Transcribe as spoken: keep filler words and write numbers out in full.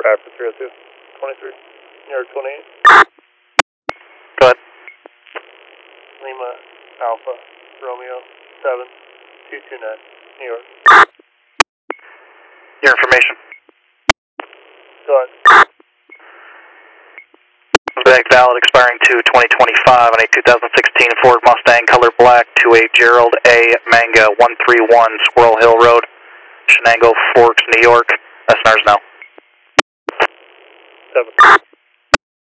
Rapid three oh two, twenty-three, New York twenty-eight. Go ahead. Lima Alpha Romeo seven two two nine, New York. Your information. Go ahead. Bank valid expiring to twenty twenty-five on a two thousand sixteen Ford Mustang color black to a Gerald A. Manga one three one Squirrel Hill Road, Shenango Forks, New York. S N Rs now. Seven.